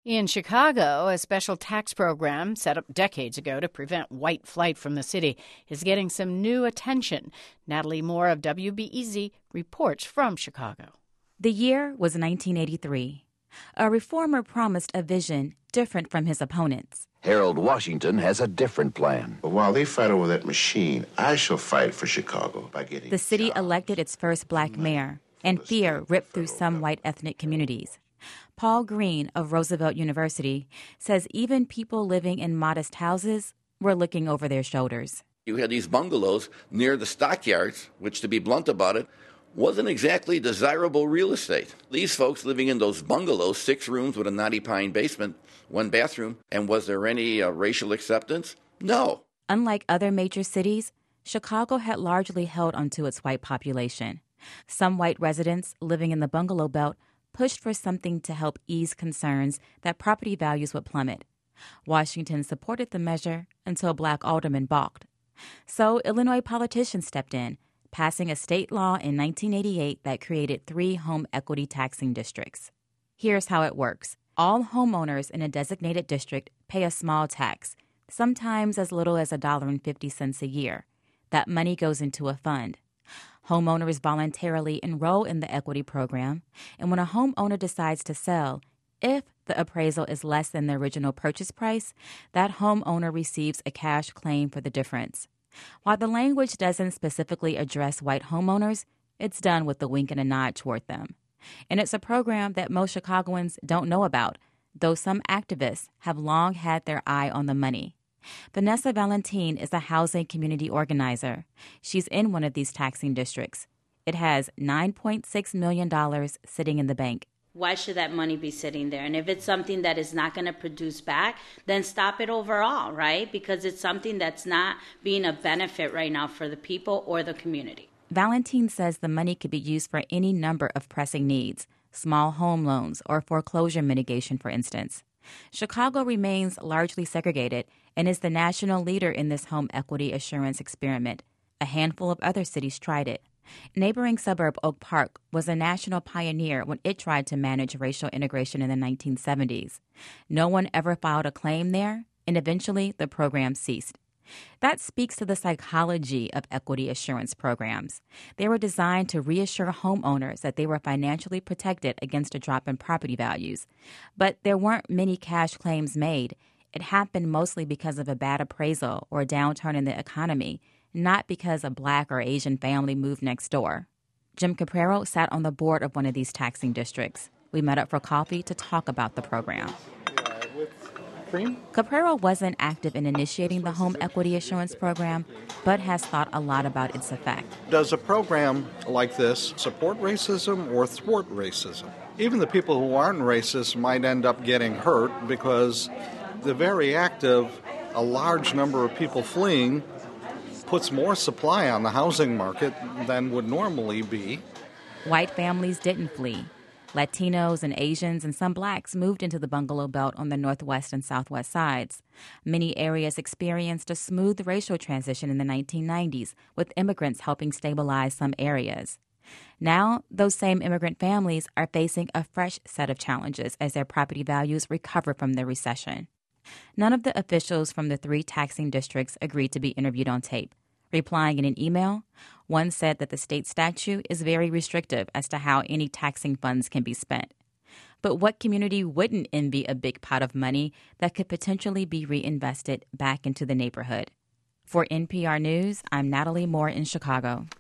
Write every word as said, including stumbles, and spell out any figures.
In Chicago, a special tax program set up decades ago to prevent white flight from the city is getting some new attention. Natalie Moore of W B E Z reports from Chicago. The year was nineteen eighty-three. A reformer promised a vision different from his opponents. Harold Washington has a different plan. But while they fight over that machine, I shall fight for Chicago by getting The city jobs. elected its first black mayor, and fear ripped through some white ethnic communities. Paul Green of Roosevelt University says even people living in modest houses were looking over their shoulders. You had these bungalows near the stockyards, which, to be blunt about it, wasn't exactly desirable real estate. These folks living in those bungalows, six rooms with a knotty pine basement, one bathroom, and was there any uh, racial acceptance? No. Unlike other major cities, Chicago had largely held onto its white population. Some white residents living in the bungalow belt pushed for something to help ease concerns that property values would plummet. Washington supported the measure until black aldermen balked. So Illinois politicians stepped in, passing a state law in nineteen eighty-eight that created three home equity taxing districts. Here's how it works. All homeowners in a designated district pay a small tax, sometimes as little as one dollar and fifty cents a year. That money goes into a fund. Homeowners voluntarily enroll in the equity program, and when a homeowner decides to sell, if the appraisal is less than the original purchase price, that homeowner receives a cash claim for the difference. While the language doesn't specifically address white homeowners, it's done with a wink and a nod toward them. And it's a program that most Chicagoans don't know about, though some activists have long had their eye on the money. Vanessa Valentine is a housing community organizer. She's in one of these taxing districts. It has nine point six million dollars sitting in the bank. Why should that money be sitting there? And if it's something that is not going to produce back, then stop it overall, right? Because it's something that's not being a benefit right now for the people or the community. Valentine says the money could be used for any number of pressing needs, small home loans or foreclosure mitigation, for instance. Chicago remains largely segregated and is the national leader in this home equity assurance experiment. A handful of other cities tried it. Neighboring suburb Oak Park was a national pioneer when it tried to manage racial integration in the nineteen seventies. No one ever filed a claim there, and eventually the program ceased. That speaks to the psychology of equity assurance programs. They were designed to reassure homeowners that they were financially protected against a drop in property values. But there weren't many cash claims made. It happened mostly because of a bad appraisal or a downturn in the economy, not because a black or Asian family moved next door. Jim Caprero sat on the board of one of these taxing districts. We met up for coffee to talk about the program. Yeah, with cream? Caprero wasn't active in initiating the home equity assurance program, but has thought a lot about its effect. Does a program like this support racism or thwart racism? Even the people who aren't racist might end up getting hurt because the very act of a large number of people fleeing puts more supply on the housing market than would normally be. White families didn't flee. Latinos and Asians and some blacks moved into the bungalow belt on the northwest and southwest sides. Many areas experienced a smooth racial transition in the nineteen nineties, with immigrants helping stabilize some areas. Now, those same immigrant families are facing a fresh set of challenges as their property values recover from the recession. None of the officials from the three taxing districts agreed to be interviewed on tape. Replying in an email, one said that the state statute is very restrictive as to how any taxing funds can be spent. But what community wouldn't envy a big pot of money that could potentially be reinvested back into the neighborhood? For N P R News, I'm Natalie Moore in Chicago.